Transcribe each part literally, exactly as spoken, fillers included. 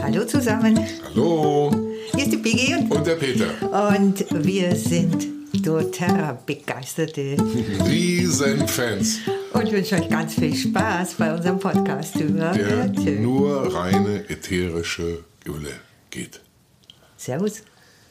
Hallo zusammen. Hallo. Hier ist die Piggy und, Und der Peter. und wir sind doTERRA-begeisterte Riesenfans. und wünschen euch ganz viel Spaß bei unserem Podcast über Der Öle. nur reine ätherische Öle geht. Servus.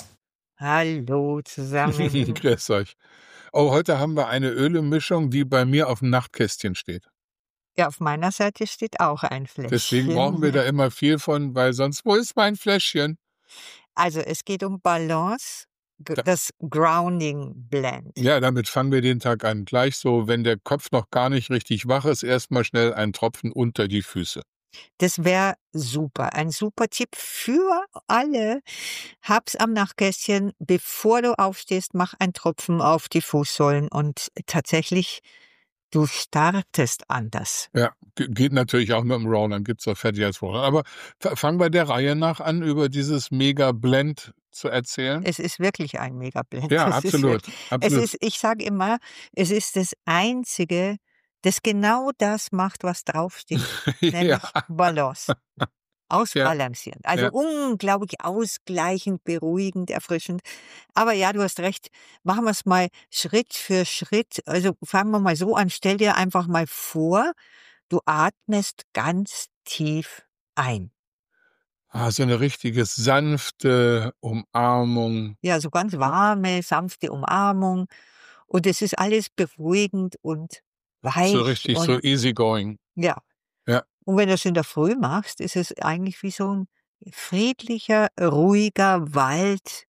Hallo zusammen. Grüß euch. Oh, heute haben wir eine Ölemischung, die bei mir auf dem Nachtkästchen steht. Ja, auf meiner Seite steht auch ein Fläschchen. Deswegen brauchen wir da immer viel von, weil sonst, wo ist mein Fläschchen? Also es geht um Balance, g- das Grounding Blend. Ja, damit fangen wir den Tag an. Gleich so, wenn der Kopf noch gar nicht richtig wach ist, erstmal schnell einen Tropfen unter die Füße. Das wäre super. Ein super Tipp für alle. Hab's am Nachtkästchen, bevor du aufstehst, mach einen Tropfen auf die Fußsohlen und tatsächlich, du startest anders. Ja, ge- geht natürlich auch mit dem Raw, dann gibt's auch fertig als Raw. Aber f- fangen wir der Reihe nach an, über dieses Mega-Blend zu erzählen. Es ist wirklich ein Mega-Blend. Ja, Das ist absolut. wirklich- Es absolut. ist, ich sage immer, es ist das Einzige, das genau das macht, was draufsteht. Nämlich ja, Balance. Ausbalancieren. Also Ja. unglaublich ausgleichend, beruhigend, erfrischend. Aber ja, du hast recht. Machen wir es mal Schritt für Schritt. Also fangen wir mal so an. Stell dir einfach mal vor, du atmest ganz tief ein. ah, so eine richtige sanfte Umarmung. Ja, so ganz warme, sanfte Umarmung. Und es ist alles beruhigend und weich. So richtig und, so easygoing. Ja. Ja. Und wenn du es in der Früh machst, ist es eigentlich wie so ein friedlicher, ruhiger Wald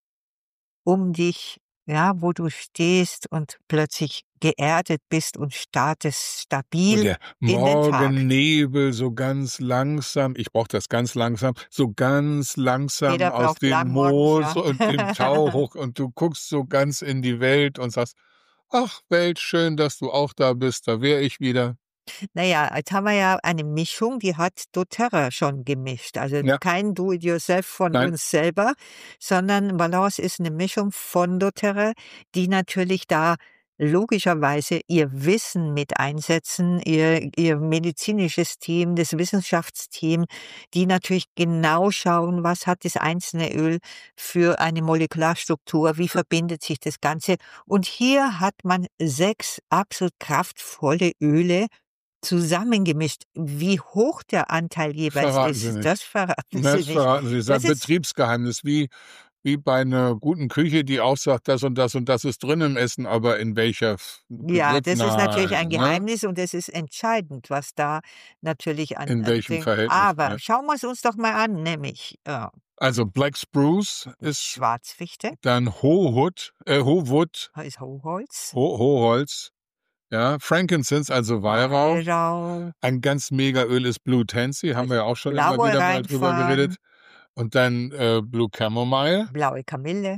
um dich, ja, wo du stehst und plötzlich geerdet bist und startest Und stabil. der in den Tag. Morgennebel so ganz langsam, ich brauche das ganz langsam, so ganz langsam Jeder aus braucht dem lang morgens, Moos ja. und dem Tau hoch und du guckst so ganz in die Welt und sagst, ach Welt, schön, dass du auch da bist, da wäre ich wieder. Naja, jetzt haben wir ja eine Mischung, die hat doTERRA schon gemischt. Also Ja. kein Do-it-yourself von Nein. uns selber, sondern Balance ist eine Mischung von doTERRA, die natürlich da logischerweise ihr Wissen mit einsetzen, ihr, ihr medizinisches Team, das Wissenschaftsteam, die natürlich genau schauen, was hat das einzelne Öl für eine Molekularstruktur, wie verbindet sich das Ganze. Und hier hat man sechs absolut kraftvolle Öle zusammengemischt. Wie hoch der Anteil jeweils Verraten Sie ist, nicht. das verraten Das Sie nicht. verraten Sie, das ist Das ein ist- Betriebsgeheimnis, wie, wie bei einer guten Küche, die auch sagt, das und das und das ist drin im Essen, aber in welcher F- Ja, das ist natürlich ein Nein, ne? Geheimnis und es ist entscheidend, was da natürlich an In an welchem Ding- Verhältnis, Aber ja. schauen wir es uns doch mal an, nämlich äh, Also Black Spruce ist Schwarzfichte, dann Hohwood, äh, Hohwood, ist Hochholz, Ho Hoholz, ja, Frankincense, also Weihrauch. Weihrauch, Ein ganz mega Öl ist Blue Tansy, haben wir ja auch schon immer blaue wieder mal drüber Rheinfarn, geredet. Und dann äh, Blue Chamomile blaue Kamille,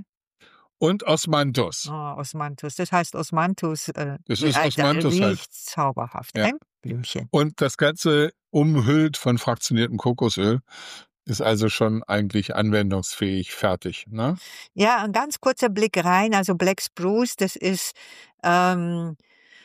und Osmanthus. oh, Osmanthus. Das heißt Osmanthus, äh, Das ist äh, Osmanthus halt. riecht zauberhaft. Ja. Ein Blümchen. Und das Ganze umhüllt von fraktioniertem Kokosöl. Ist also schon eigentlich anwendungsfähig, fertig. Ne? Ja, ein ganz kurzer Blick rein. Also Black Spruce, das ist ähm,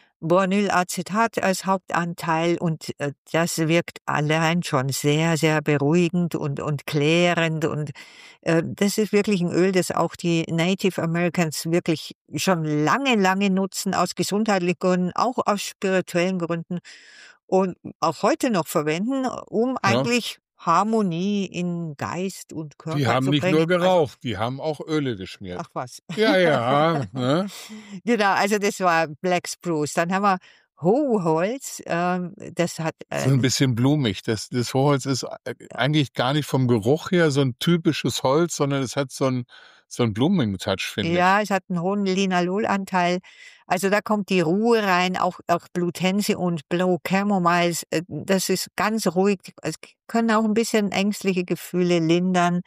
Boanylacetat als Hauptanteil und äh, das wirkt allein schon sehr, sehr beruhigend und, und klärend. Und äh, das ist wirklich ein Öl, das auch die Native Americans wirklich schon lange, lange nutzen, aus gesundheitlichen Gründen, auch aus spirituellen Gründen und auch heute noch verwenden, um eigentlich Harmonie in Geist und Körper Die haben zu nicht bringen. nur geraucht, die haben auch Öle geschmiert. Ach was. Ja, ja. Ne? Genau, also das war Black Spruce. Dann haben wir Hochholz, ähm, das hat äh, So ein bisschen blumig. Das, das Hochholz ist eigentlich gar nicht vom Geruch her so ein typisches Holz, sondern es hat so einen so einen Blumigen-Touch, finde ich. ja, es hat einen hohen Linalolanteil. Also da kommt die Ruhe rein, auch, auch Blue Tansy und Blue Chamomile. äh, Das ist ganz ruhig. Es können auch ein bisschen ängstliche Gefühle lindern.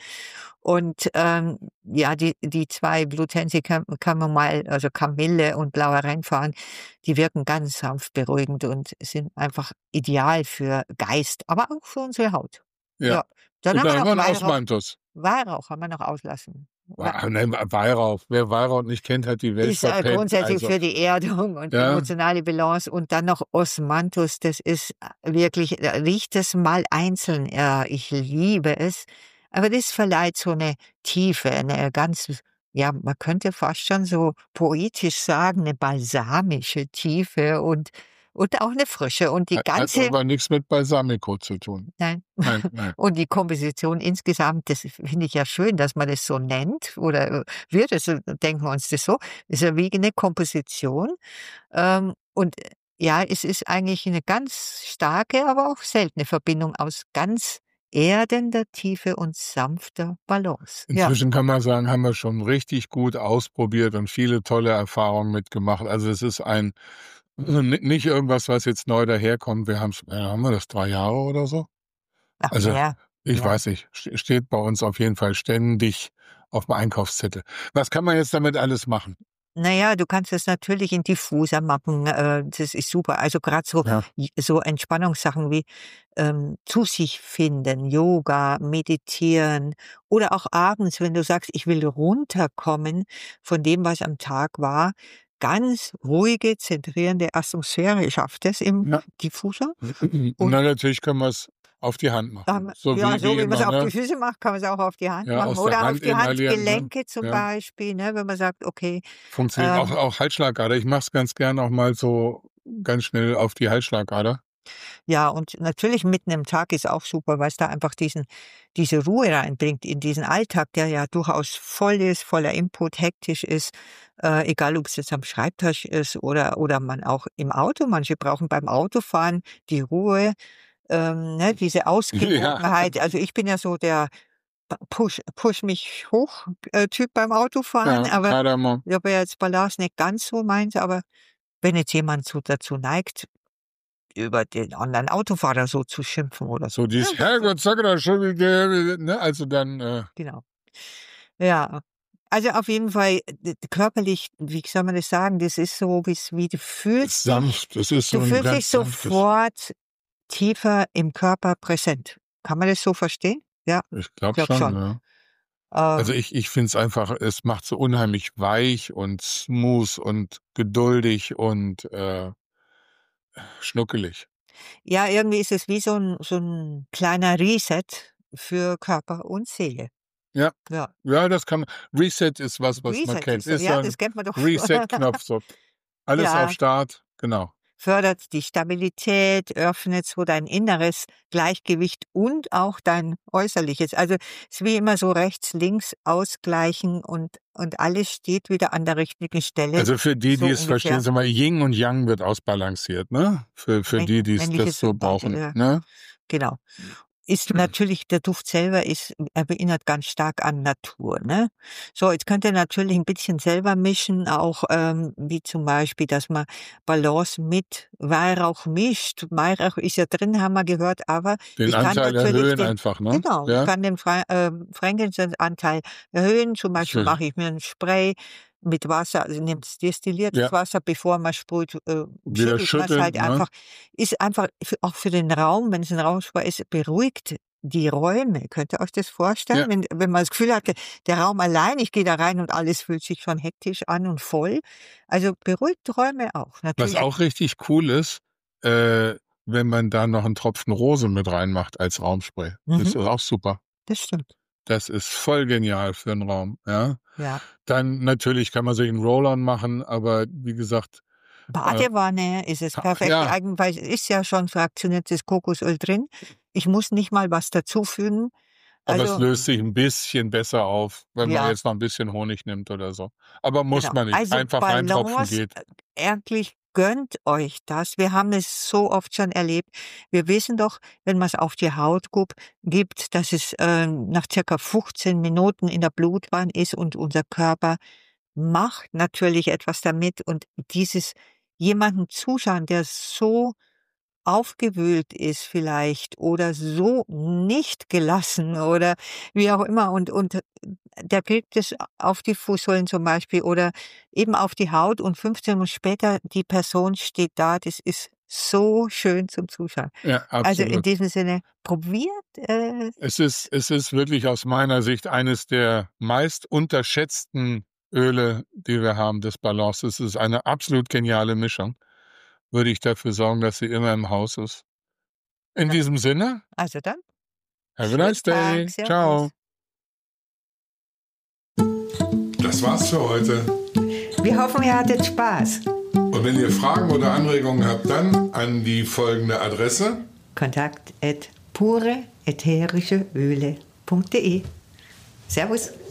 Und ähm, ja, die, die zwei Blue Tansy Cham- Chamomile, also Kamille und blauer Rheinfarn, die wirken ganz sanft beruhigend und sind einfach ideal für Geist, aber auch für unsere Haut. Ja. Dann Und haben wir dann haben wir noch einen Weihrauch. Osmanthus. Weihrauch haben wir noch auslassen. Wa- Nein, Weihrauch. Wer Weihrauch nicht kennt, hat die Welt Ist äh, verpennt. grundsätzlich Also, für die Erdung und Ja. emotionale Balance. Und dann noch Osmanthus, das ist wirklich, äh, riecht es mal einzeln. Ja, ich liebe es. Aber das verleiht so eine Tiefe, eine ganz, ja, man könnte fast schon so poetisch sagen, eine balsamische Tiefe und und auch eine Frische und die Hat hat ganze aber nichts mit Balsamico zu tun. nein. Nein, nein. Und die Komposition insgesamt, das finde ich ja schön, dass man das so nennt oder, äh, wir das so denken wir uns das so, ist ja wie eine Komposition. Ähm, und, äh, ja, es ist eigentlich eine ganz starke, aber auch seltene Verbindung aus ganz erdender Tiefe und sanfter Balance. Ja. Inzwischen kann man sagen, haben wir schon richtig gut ausprobiert und viele tolle Erfahrungen mitgemacht. Also, es ist ein n nicht irgendwas, was jetzt neu daherkommt. Wir haben's äh, haben wir das drei Jahre oder so? Ach, Also, mehr, ich mehr. weiß nicht, ste steht bei uns auf jeden Fall ständig auf'm Einkaufszettel. Was kann man jetzt damit alles machen? Na ja, du kannst es natürlich in diffuser machen, äh, das ist super. Also, grad so Ja. j so Entspannungssachen wie, ähm, zu sich finden, Yoga, Meditieren oder auch abends, wenn du sagst: „Ich will runterkommen von dem, was am Tag war." Ganz ruhige, zentrierende Atmosphäre schafft es im Ja. Diffuser. Und Und dann natürlich können wir's auf die Hand machen. ähm, So ja, wie so wie wie man's immer, auf die ne? Füße macht, kann man's auch auf die Hand Ja, machen aus der oder auf Hand die inhalieren, ne? Handgelenke zum Ja. Beispiel, ne, wenn man sagt: „Okay, Funktioniert auch ähm" auch Halsschlagader. Ich mache es ganz gern auch mal so ganz schnell auf die Halsschlagader. Ja, und natürlich mitten im Tag ist auch super, weil's da einfach diesen diese Ruhe reinbringt in diesen Alltag, der ja durchaus voll ist, voller Input, hektisch ist, äh, egal ob's jetzt am Schreibtisch ist oder oder man auch im Auto manche brauchen beim Autofahren die Ruhe, ähm, ne, diese Ja. Ausgewogenheit. Also, ich bin ja so der p Push Push mich hoch, äh, Typ beim Autofahren, Ja, aber Kardamom. da wäre jetzt Ballast nicht ganz so meins, aber wenn jetzt jemand so dazu neigt, über den anderen Autofahrer so zu schimpfen oder So so, ne? dieses: „Herrgott, sag doch schon wieder", ne? Also, dann, äh Genau. Ja. Also, auf jeden Fall, d körperlich, wie soll man das sagen, das ist so, wie's wie du ist fühlst dich sanft. Das ist so du 'n fühlst dich ganz sanftes sofort tiefer im Körper präsent. Kann man das so verstehen? Ja, Ich ich glaube glaube schon, schon. ja. Also, Ähm ich ich finde es einfach es macht so unheimlich weich und smooth und geduldig und, äh, schnuckelig. Ja, irgendwie ist es wie so 'n so 'n kleiner Reset für Körper und Seele. Ja. Ja. Ja, das kann Reset ist was, was man Reset kennt. ist so Ist so ja, 'n das kennt man doch so. Reset-Knopf so. Alles auf Ja. Start, genau. Fördert die Stabilität, öffnet so dein inneres Gleichgewicht und auch dein äußerliches. Also, ist wie immer so rechts, links ausgleichen und und alles steht wieder an der richtigen Stelle, Also, für die, so die es verstehen, ungefähr. sag mal, Yin und Yang wird ausbalanciert, ne? Für für Män die, die's das männliches so und weiche brauchen, ja, ne? genau. Ist natürlich der Duft selber ist er erinnert ganz stark an Natur, ne? So, jetzt könnt ihr natürlich 'n bisschen selber mischen, auch, ähm, wie zum Beispiel, dass man Balance mit Weihrauch mischt. Weihrauch ist ja drin, haben wir gehört, aber Den ich kann Anteil natürlich erhöhen den einfach, ne? genau, ich Ja? kann den Fra ähm, Frankincense-Anteil erhöhen. Zum Beispiel Schön. mache ich mir 'n Spray mit Wasser, also, nehmt's destilliertes Ja. Wasser, bevor man sprüht, äh, Wieder schüttelt man's schütteln, halt ne? einfach. Ist einfach f auch für den Raum, wenn's 'n Raumspray ist, beruhigt die Räume. Könnt ihr euch das vorstellen? Ja. Wenn wenn man das Gefühl hatte, der Raum allein, ich gehe da rein und alles fühlt sich schon hektisch an und voll. Also, beruhigt Räume auch, Was natürlich. auch richtig cool ist, äh, wenn man da noch 'n Tropfen Rose mit reinmacht als Raumspray. Das Mhm. ist auch super. Das stimmt. Das ist voll genial für 'n Raum, ja? Ja. Dann natürlich kann man sich 'n Roll-on machen, aber wie gesagt, äh Badewanne ist es ach perfekt ja. geeignet, weil es ist ja schon fraktioniertes Kokosöl drin. Ich muss nicht mal was dazufügen. Aber es Also löst sich 'n bisschen besser auf, wenn man Ja. jetzt noch 'n bisschen Honig nimmt oder so. Aber muss Genau. man nicht. Also, Einfach reintropfen Balance, geht. äh, ehrlich, gönnt euch das. Wir haben es so oft schon erlebt. Wir wissen doch, wenn man's auf die Haut gub gibt, dass es, ähm, nach circa fünfzehn Minuten in der Blutbahn ist und unser Körper macht natürlich etwas damit und dieses jemandem zuschauen, der so aufgewühlt ist vielleicht oder so nicht gelassen oder wie auch immer und und der kriegt es auf die Fußsohlen zum Beispiel oder eben auf die Haut und fünfzehn Minuten später die Person steht da. Das ist so schön zum Zuschauen. Ja, Also, in absolut. diesem Sinne, probiert, äh Es ist es ist wirklich aus meiner Sicht eines der meist unterschätzten Öle, die wir haben, das Balance. Es ist eine absolut geniale Mischung. Würde ich dafür sorgen, dass sie immer im Haus ist. In Na diesem Sinne Also dann, have a schönen nice Tag. day. Servus. Tschau. das war's für heute. Wir hoffen, ihr hattet Spaß. Und wenn ihr Fragen oder Anregungen habt, dann an die folgende Adresse: kontakt at pure ätherische öle punkt de. Servus.